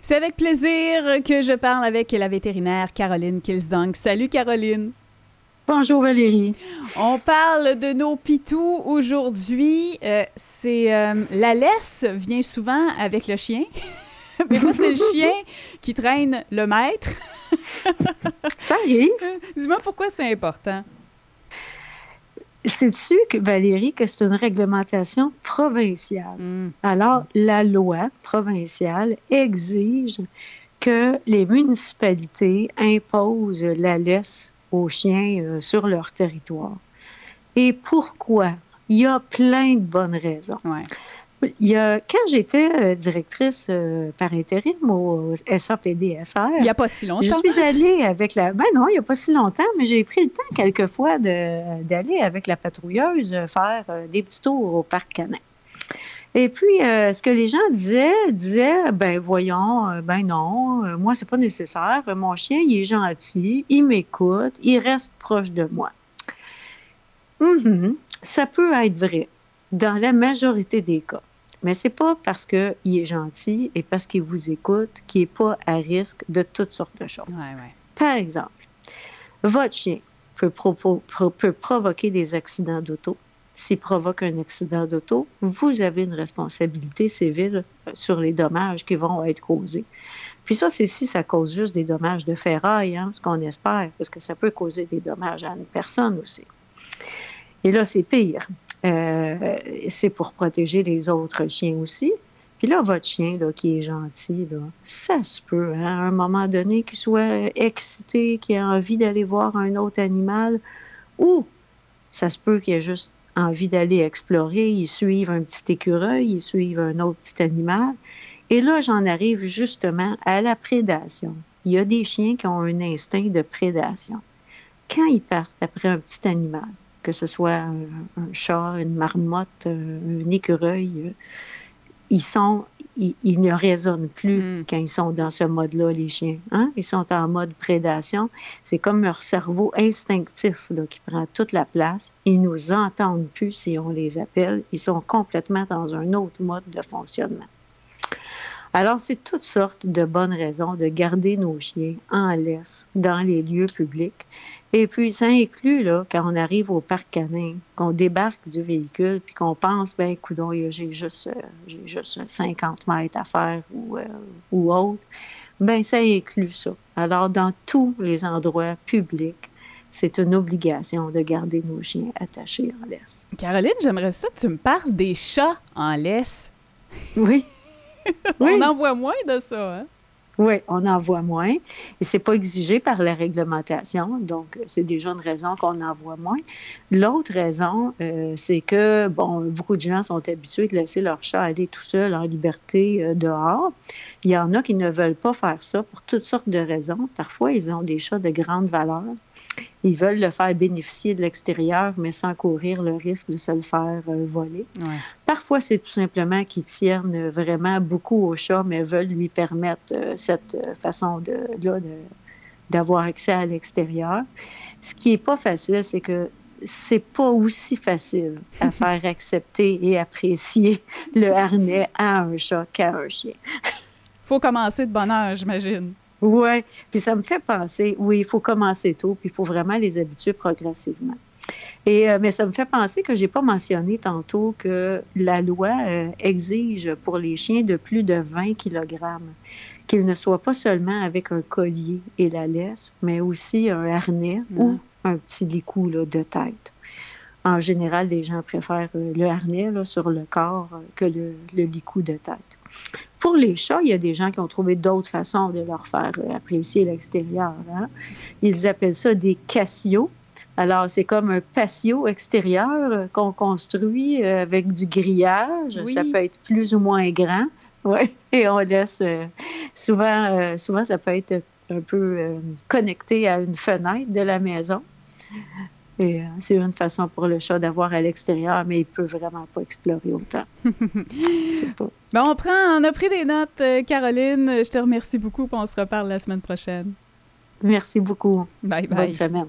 C'est avec plaisir que je parle avec la vétérinaire Caroline Kilsdonk. Salut Caroline. Bonjour Valérie. On parle de nos pitous aujourd'hui. La laisse vient souvent avec le chien. Des fois, c'est le chien qui traîne le maître. Ça arrive. Dis-moi pourquoi c'est important. Sais-tu, Valérie, que c'est une réglementation provinciale? Alors, la loi provinciale exige que les municipalités imposent la laisse aux chiens sur leur territoire. Et pourquoi? Il y a plein de bonnes raisons. Ouais. Quand j'étais directrice par intérim au SAPDSR, il n'y a pas si longtemps. Je suis allée avec la... Ben non, il n'y a pas si longtemps, mais j'ai pris le temps quelquefois d'aller avec la patrouilleuse faire des petits tours au parc canin. Et puis, ce que les gens disaient, ben voyons, ben non, moi, c'est pas nécessaire. Mon chien, il est gentil, il m'écoute, il reste proche de moi. Ça peut être vrai dans la majorité des cas. Mais c'est pas parce qu'il est gentil et parce qu'il vous écoute qu'il n'est pas à risque de toutes sortes de choses. Ouais. Par exemple, votre chien peut provoquer des accidents d'auto. S'il provoque un accident d'auto, vous avez une responsabilité civile sur les dommages qui vont être causés. Puis ça, c'est si ça cause juste des dommages de ferraille, ce qu'on espère, parce que ça peut causer des dommages à une personne aussi. Et là, c'est pire. C'est pour protéger les autres chiens aussi. Puis là, votre chien là, qui est gentil, là, ça se peut, à un moment donné, qu'il soit excité, qu'il ait envie d'aller voir un autre animal, ou ça se peut qu'il ait juste envie d'aller explorer, il suive un petit écureuil, il suive un autre petit animal. Et là, j'en arrive justement à la prédation. Il y a des chiens qui ont un instinct de prédation. Quand ils partent après un petit animal, que ce soit un chat, une marmotte, un écureuil, ils ne raisonnent plus quand ils sont dans ce mode-là, les chiens. Ils sont en mode prédation. C'est comme leur cerveau instinctif là, qui prend toute la place. Ils ne nous entendent plus si on les appelle. Ils sont complètement dans un autre mode de fonctionnement. Alors, c'est toutes sortes de bonnes raisons de garder nos chiens en laisse dans les lieux publics. Et puis, ça inclut, là, quand on arrive au parc canin, qu'on débarque du véhicule, puis qu'on pense, ben, coudonc, j'ai juste 50 mètres à faire ou autre, ben, ça inclut ça. Alors, dans tous les endroits publics, c'est une obligation de garder nos chiens attachés en laisse. Caroline, j'aimerais ça que tu me parles des chats en laisse. Oui. On en voit moins de ça, hein? Oui, on en voit moins. Et c'est pas exigé par la réglementation, donc c'est déjà une raison qu'on en voit moins. L'autre raison, c'est que, beaucoup de gens sont habitués de laisser leur chat aller tout seul en liberté dehors. Il y en a qui ne veulent pas faire ça pour toutes sortes de raisons. Parfois, ils ont des chats de grande valeur. Ils veulent le faire bénéficier de l'extérieur, mais sans courir le risque de se le faire voler. Ouais. Parfois, c'est tout simplement qu'ils tiennent vraiment beaucoup au chat, mais veulent lui permettre cette façon d'avoir accès à l'extérieur. Ce qui n'est pas facile, c'est que c'est pas aussi facile à faire accepter et apprécier le harnais à un chat qu'à un chien. Faut commencer de bonne heure, j'imagine. Oui, puis ça me fait penser, oui, il faut commencer tôt, puis il faut vraiment les habituer progressivement. Mais ça me fait penser que je n'ai pas mentionné tantôt que la loi exige pour les chiens de plus de 20 kg qu'ils ne soient pas seulement avec un collier et la laisse, mais aussi un harnais ou un petit licou là, de tête. En général, les gens préfèrent le harnais là, sur le corps que le licou de tête. Pour les chats, il y a des gens qui ont trouvé d'autres façons de leur faire apprécier l'extérieur. Ils appellent ça des cassios. Alors, c'est comme un patio extérieur qu'on construit avec du grillage. Oui. Ça peut être plus ou moins grand. Ouais. Et on laisse souvent, ça peut être un peu connecté à une fenêtre de la maison. Et c'est une façon pour le chat d'avoir à l'extérieur, mais il ne peut vraiment pas explorer autant. C'est pas... Bon, on a pris des notes, Caroline. Je te remercie beaucoup, puis on se reparle la semaine prochaine. Merci beaucoup. Bye bye. Bonne semaine.